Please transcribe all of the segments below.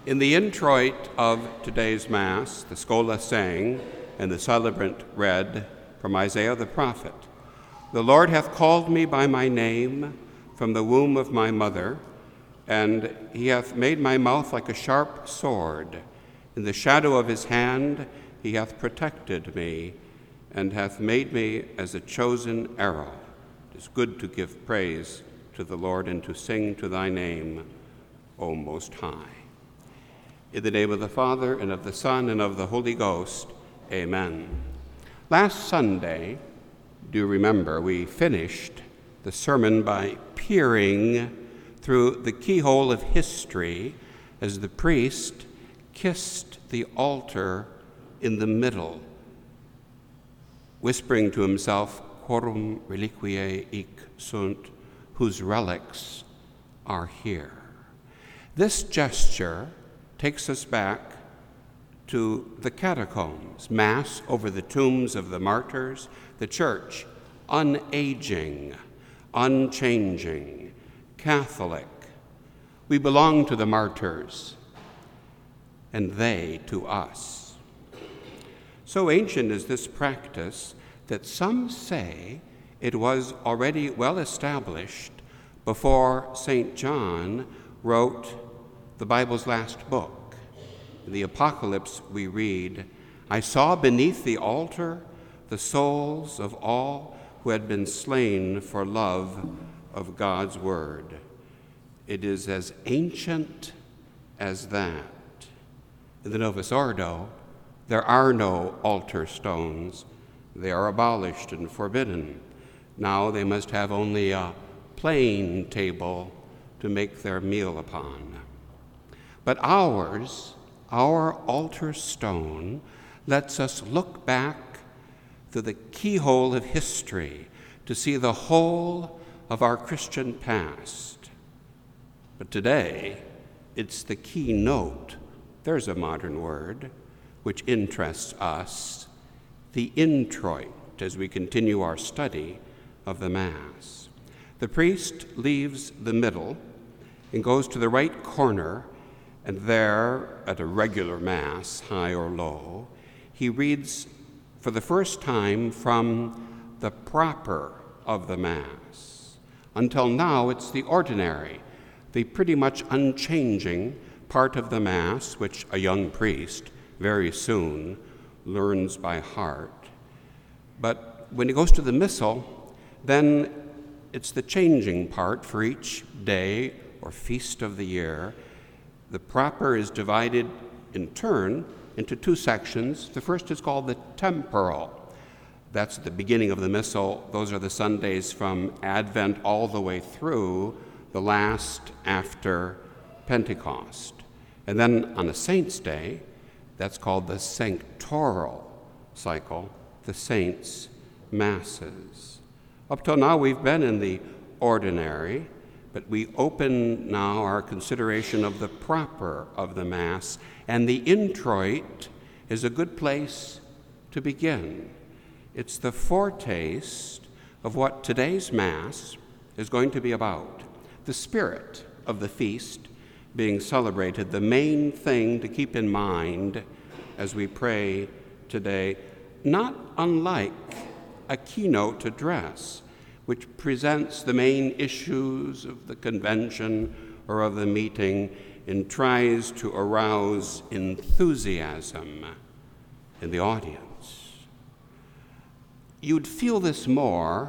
In the introit of today's Mass, the Schola sang and the celebrant read from Isaiah the prophet, "The Lord hath called me by my name from the womb of my mother, and he hath made my mouth like a sharp sword. In the shadow of his hand he hath protected me, and hath made me as a chosen arrow." It is good to give praise to the Lord and to sing to thy name, O Most High. In the name of the Father, and of the Son, and of the Holy Ghost, amen. Last Sunday, do you remember, we finished the sermon by peering through the keyhole of history as the priest kissed the altar in the middle, whispering to himself, "Quorum reliquiae hic sunt," whose relics are here. This gesture takes us back to the catacombs, Mass over the tombs of the martyrs, the Church, unaging, unchanging, Catholic. We belong to the martyrs, and they to us. So ancient is this practice that some say it was already well established before St. John wrote the Bible's last book. In the Apocalypse we read, "I saw beneath the altar the souls of all who had been slain for love of God's word." It is as ancient as that. In the Novus Ordo, there are no altar stones. They are abolished and forbidden. Now they must have only a plain table to make their meal upon. But ours, our altar stone, lets us look back through the keyhole of history to see the whole of our Christian past. But today, it's the keynote, there's a modern word, which interests us, the introit, as we continue our study of the Mass. The priest leaves the middle and goes to the right corner, and there, at a regular Mass, high or low, he reads for the first time from the proper of the Mass. Until now, it's the ordinary, the pretty much unchanging part of the Mass, which a young priest very soon learns by heart. But when he goes to the Missal, then it's the changing part for each day or feast of the year. The proper is divided in turn into two sections. The first is called the temporal. That's the beginning of the Missal. Those are the Sundays from Advent all the way through the last after Pentecost. And then on a Saint's Day, that's called the sanctoral cycle, the saints' masses. Up till now, we've been in the ordinary, but we open now our consideration of the proper of the Mass, and the introit is a good place to begin. It's the foretaste of what today's Mass is going to be about. The spirit of the feast being celebrated, the main thing to keep in mind as we pray today, not unlike a keynote address, which presents the main issues of the convention or of the meeting and tries to arouse enthusiasm in the audience. You'd feel this more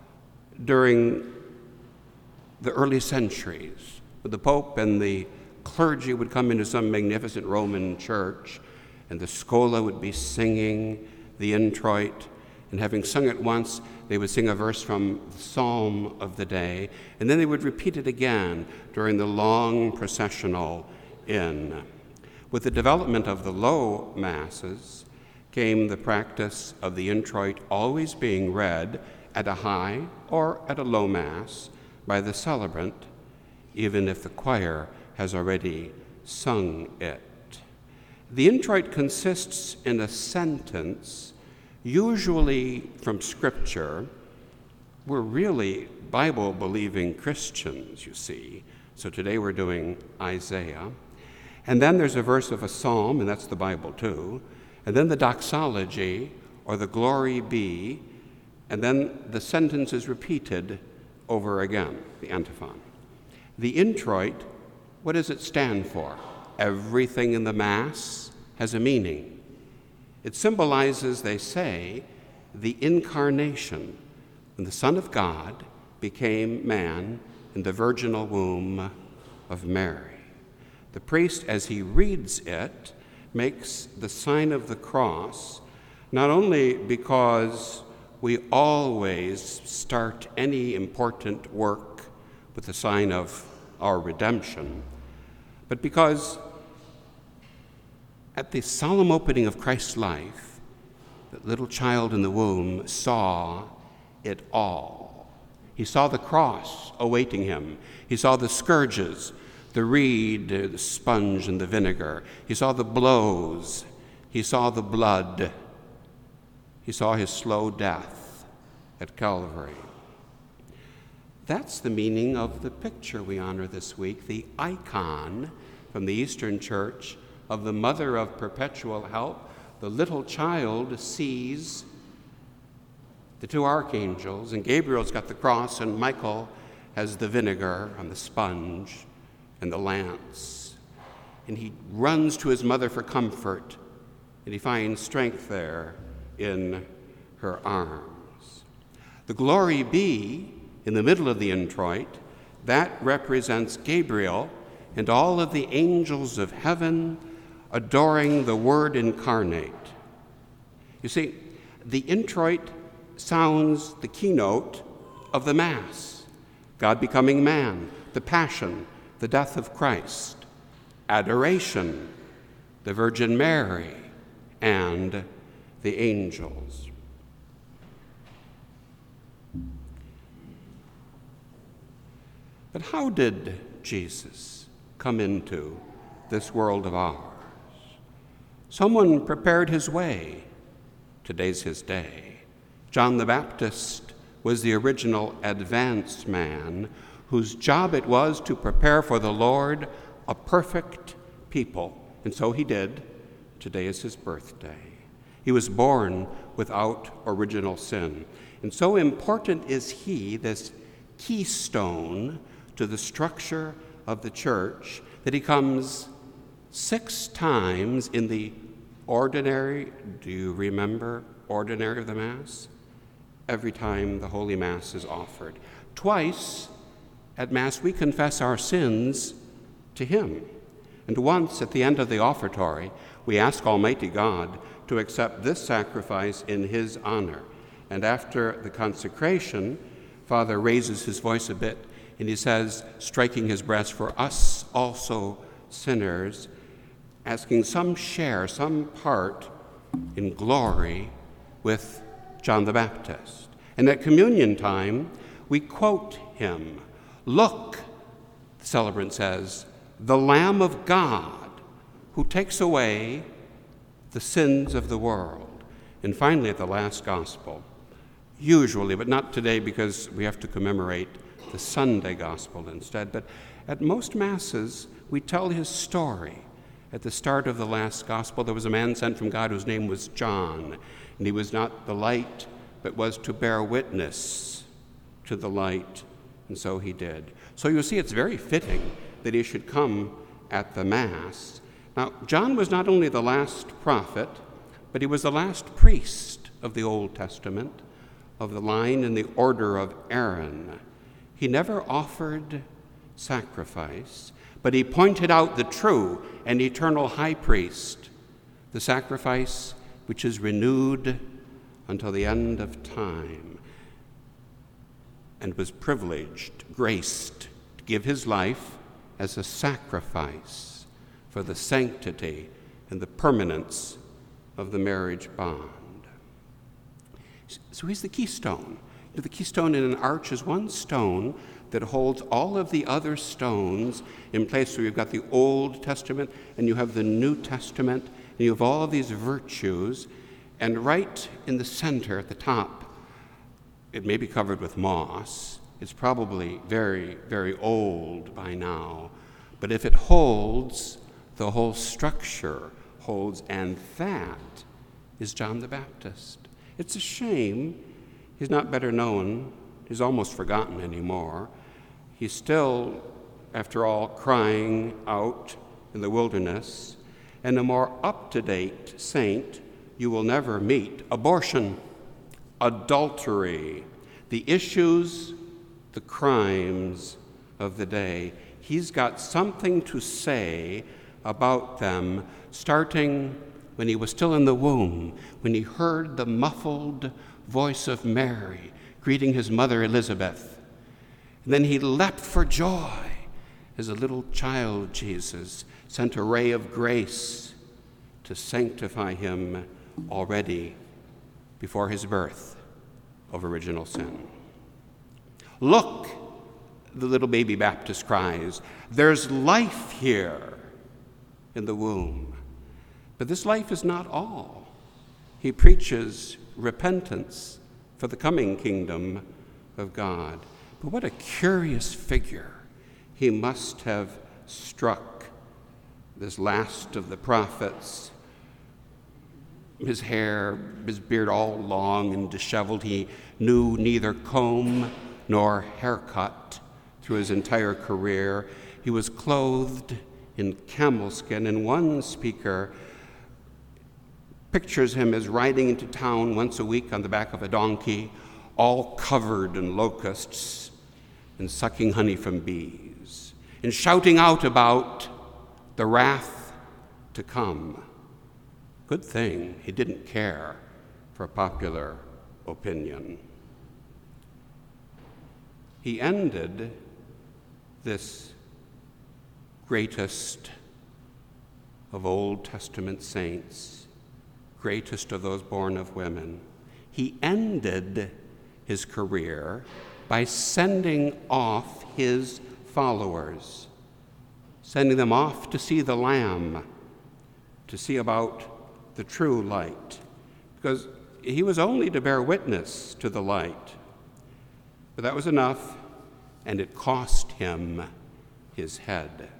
during the early centuries, when the Pope and the clergy would come into some magnificent Roman church, and the Schola would be singing the introit, and having sung it once, they would sing a verse from the Psalm of the day, and then they would repeat it again during the long processional in. With the development of the low Masses came the practice of the introit always being read at a high or at a low Mass by the celebrant, even if the choir has already sung it. The introit consists in a sentence, usually from Scripture. We're really Bible-believing Christians, you see, so today we're doing Isaiah. And then there's a verse of a psalm, and that's the Bible too. And then the doxology, or the glory be, and then the sentence is repeated over again, the antiphon. The introit, what does it stand for? Everything in the Mass has a meaning. It symbolizes, they say, the incarnation, when the Son of God became man in the virginal womb of Mary. The priest, as he reads it, makes the sign of the cross, not only because we always start any important work with the sign of our redemption, but because at the solemn opening of Christ's life, the little child in the womb saw it all. He saw the cross awaiting him. He saw the scourges, the reed, the sponge, and the vinegar. He saw the blows. He saw the blood. He saw his slow death at Calvary. That's the meaning of the picture we honor this week, the icon from the Eastern Church of the Mother of Perpetual Help. The little child sees the two archangels, and Gabriel's got the cross, and Michael has the vinegar and the sponge and the lance. And he runs to his mother for comfort, and he finds strength there in her arms. The glory be in the middle of the introit, that represents Gabriel and all of the angels of heaven adoring the Word incarnate. You see, the introit sounds the keynote of the Mass. God becoming man, the Passion, the death of Christ, adoration, the Virgin Mary, and the angels. But how did Jesus come into this world of ours? Someone prepared his way. Today's his day. John the Baptist was the original advance man whose job it was to prepare for the Lord a perfect people. And so he did. Today is his birthday. He was born without original sin. And so important is he, this keystone to the structure of the church, that he comes 6 times in the ordinary, do you remember ordinary of the Mass? Every time the Holy Mass is offered. Twice at Mass we confess our sins to him. And once at the end of the offertory, we ask Almighty God to accept this sacrifice in his honor. And after the consecration, Father raises his voice a bit and he says, striking his breast, for us also sinners, asking some share, some part in glory with John the Baptist. And at communion time, we quote him. Look, the celebrant says, the Lamb of God who takes away the sins of the world. And finally, at the last gospel, usually, but not today because we have to commemorate the Sunday gospel instead, but at most Masses, we tell his story. At the start of the last gospel, there was a man sent from God whose name was John, and he was not the light, but was to bear witness to the light, and so he did. So you see, it's very fitting that he should come at the Mass. Now, John was not only the last prophet, but he was the last priest of the Old Testament, of the line and the order of Aaron. He never offered sacrifice, but he pointed out the true and eternal high priest, the sacrifice which is renewed until the end of time, and was privileged, graced, to give his life as a sacrifice for the sanctity and the permanence of the marriage bond. So he's the keystone. The keystone in an arch is one stone that holds all of the other stones in place. So you've got the Old Testament and you have the New Testament, and you have all of these virtues. And right in the center at the top, it may be covered with moss. It's probably very, very old by now. But if it holds the whole structure holds, and that is John the Baptist. It's a shame he's not better known. He's almost forgotten anymore. He's still, after all, crying out in the wilderness. And a more up-to-date saint you will never meet. Abortion, adultery, the issues, the crimes of the day. He's got something to say about them, starting when he was still in the womb, when he heard the muffled voice of Mary greeting his mother Elizabeth. And then he leapt for joy as a little child Jesus sent a ray of grace to sanctify him already before his birth of original sin. Look, the little baby Baptist cries, there's life here in the womb. But this life is not all. He preaches repentance for the coming kingdom of God. But what a curious figure he must have struck, this last of the prophets. His hair, his beard all long and disheveled. He knew neither comb nor haircut through his entire career. He was clothed in camel skin, and one speaker pictures him as riding into town once a week on the back of a donkey, all covered in locusts and sucking honey from bees, and shouting out about the wrath to come. Good thing he didn't care for popular opinion. He ended this greatest of Old Testament saints, greatest of those born of women. He ended his career by sending off his followers, sending them off to see the Lamb, to see about the true light, because he was only to bear witness to the light. But that was enough, and it cost him his head.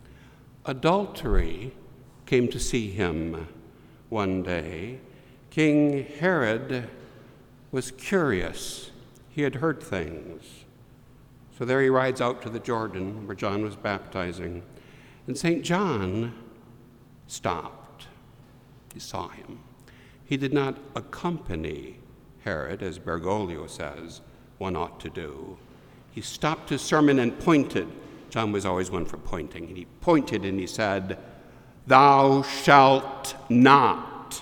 Adultery came to see him one day. King Herod was curious. He had heard things. So there he rides out to the Jordan where John was baptizing. And St. John stopped. He saw him. He did not accompany Herod, as Bergoglio says one ought to do. He stopped his sermon and pointed. John was always one for pointing. And he pointed and he said, "Thou shalt not."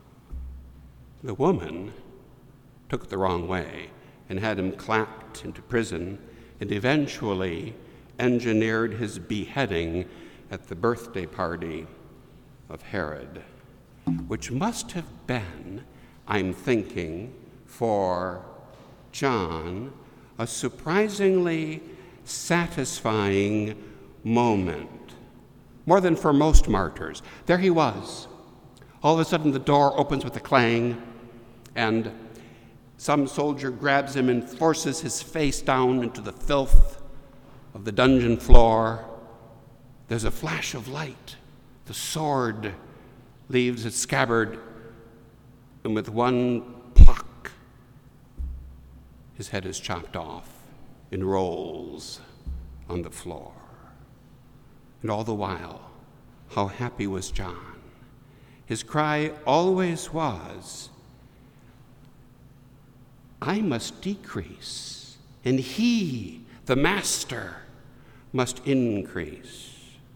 The woman took it the wrong way and had him clapped into prison and eventually engineered his beheading at the birthday party of Herod, which must have been, I'm thinking, for John, a surprisingly satisfying moment. More than for most martyrs. There he was. All of a sudden the door opens with a clang, and some soldier grabs him and forces his face down into the filth of the dungeon floor. There's a flash of light. The sword leaves its scabbard, and with one pluck, his head is chopped off and rolls on the floor. And all the while, how happy was John. His cry always was, "I must decrease, and he, the master, must increase."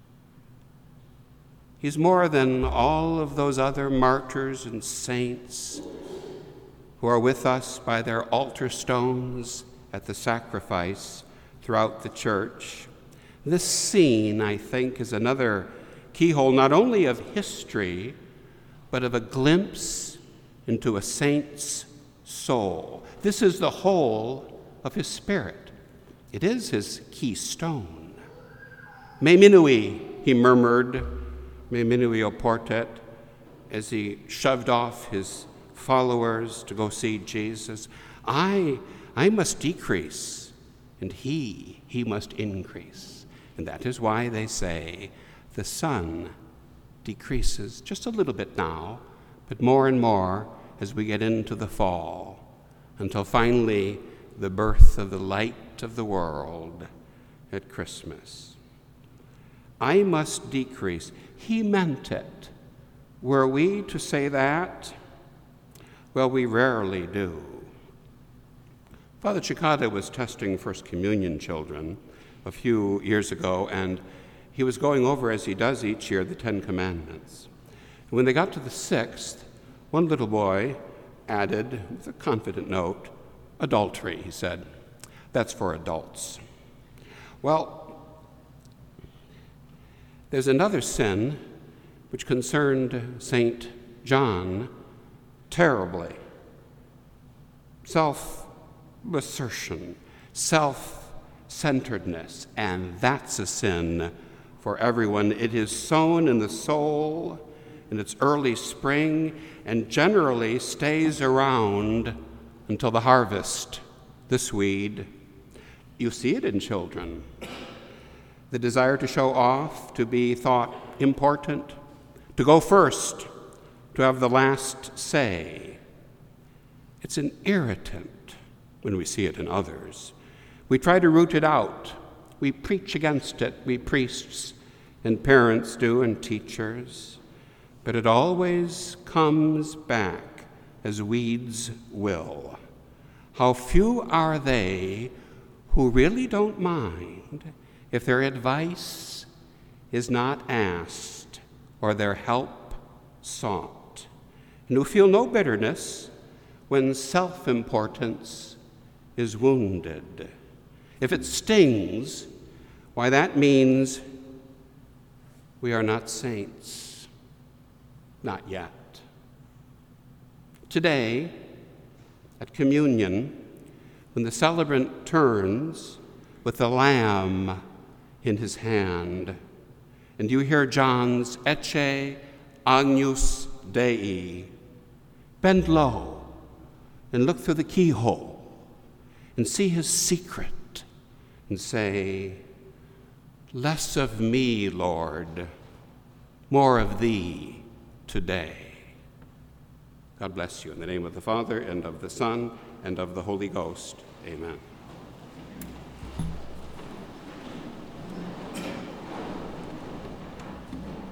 He's more than all of those other martyrs and saints who are with us by their altar stones at the sacrifice throughout the church. This scene, I think, is another keyhole not only of history, but of a glimpse into a saint's soul. This is the whole of his spirit. It is his keystone. Me minui, he murmured, me minui oportet, as he shoved off his followers to go see Jesus. I must decrease, and he must increase. And that is why they say the Son decreases just a little bit now, but more and more as we get into the fall, until finally the birth of the light of the world at Christmas. I must decrease. He meant it. Were we to say that? Well, we rarely do. Father Chikada was testing First Communion children a few years ago, and he was going over, as he does each year, the Ten Commandments. And when they got to the sixth, one little boy added, with a confident note, adultery, he said. That's for adults. Well, there's another sin which concerned St. John terribly. Self-assertion, self-centeredness, and that's a sin for everyone. It is sown in the soul in its early spring and generally stays around until the harvest, this weed. You see it in children. The desire to show off, to be thought important, to go first, to have the last say. It's an irritant when we see it in others. We try to root it out. We preach against it, we priests and parents do, and teachers. But it always comes back as weeds will. How few are they who really don't mind if their advice is not asked or their help sought, and who feel no bitterness when self-importance is wounded. If it stings, why, that means we are not saints. Not yet. Today, at communion, when the celebrant turns with the lamb in his hand, and you hear John's Ecce Agnus Dei, bend low and look through the keyhole and see his secret and say, less of me, Lord, more of thee today. God bless you. In the name of the Father, and of the Son, and of the Holy Ghost. Amen.